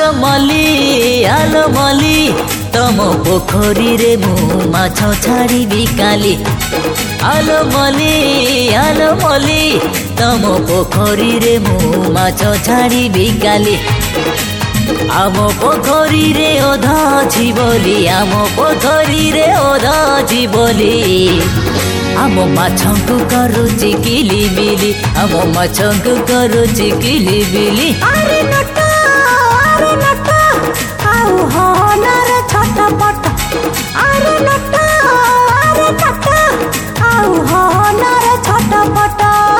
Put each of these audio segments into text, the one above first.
आलो मली तम पोखरी रे मु माछ छाड़ी काली। आलो मली तम पोखरी रे मु माछ छाड़ी काली। आम पोखरी रे ओधा छी बोली आम पोखरी रे ओधा छी बोली आम माछंकु करुची किली बिली आम माछंकु करुची किली बिली। अरे नटा आउ हो नरे छटपट। अरे नटा आउ हो नरे छटपट।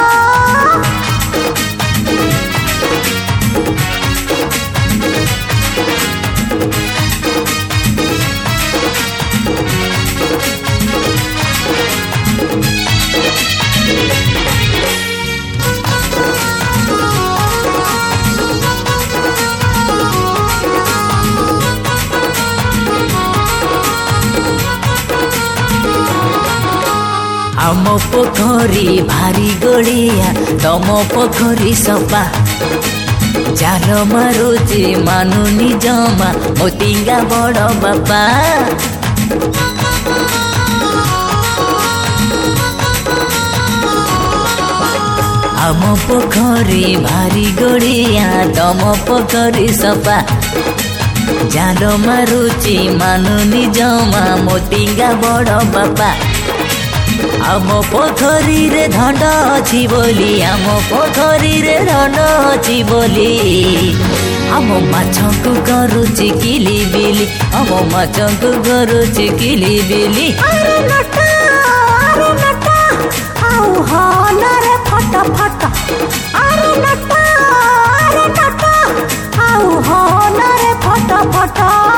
आम पोखरी भारी गड़िया तम पोखरी सपा जाल मारुची मानुनी जमा मोतिंगा बड़ बापा। आम पोखरी भारी गड़िया तम पोखरी सपा जाल मारुची मानुनी जमा मोतिंगा बड़ बापा। आम पोखरी रे धंड अछि बोली आम पोखरी रे धंड अछि बोली आम माछंकु करुची किली बिली आम माछंकु करुची किली बिली। अरे नटा आउ हो नरे फटफट। अरे नटा आउ हो नरे फटफट।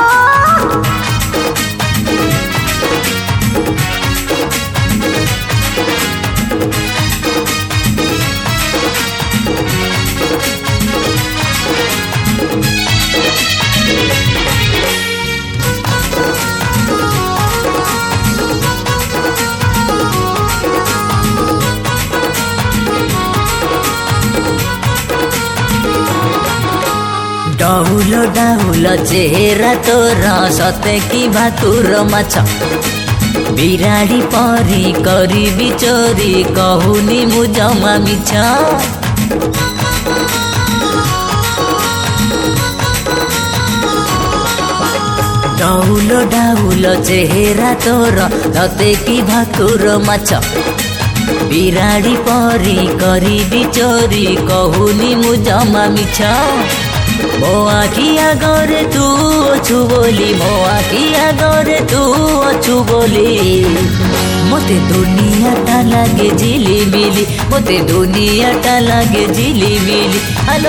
डाहुल चेहरा तोर सते कि भाकुर माछ बिराड़ी परी करी बिचोरी कहूनी मु जमा मिछ। डाहुल चेहरा तोर सते कि भाकुर माछ बिराड़ी परी करी बिचोरी कहूनी मु जमा मिछ। मो आखि आगरे तू अछु बोली मो आखि आगरे तू अछु बोली मोते दुनिया टा लागे झिलिमिली मोते दुनिया टा लागे झिलिमिली। आलो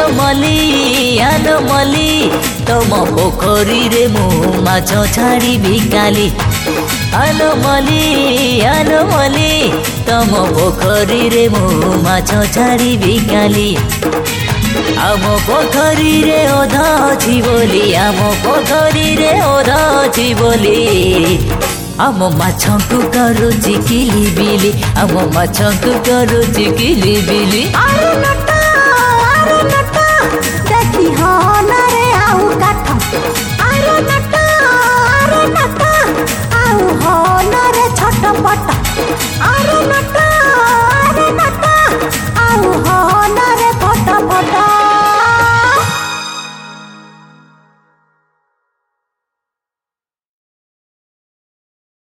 मली तम पोखरी रे मु माछ छाड़ी काली। आलो मली तम पोखरी रे मु माछ छाड़ी काली। आम पोखरी रे ओधा अछि बोली आम पोखरी रे ओधा अछि बोली आम माछंकु करुची किली बिली आम माछंकु करुची किली बिली।